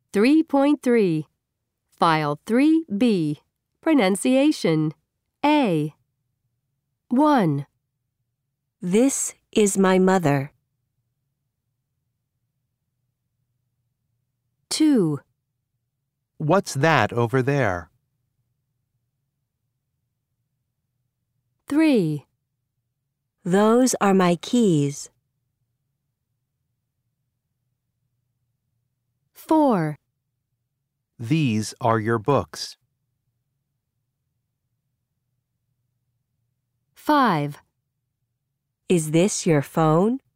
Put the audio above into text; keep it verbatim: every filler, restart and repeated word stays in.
three point three. File three B. Pronunciation. A. one. This is my mother. two. What's that over there? three. Those are my keys. four. These are your books. five. Is this your phone?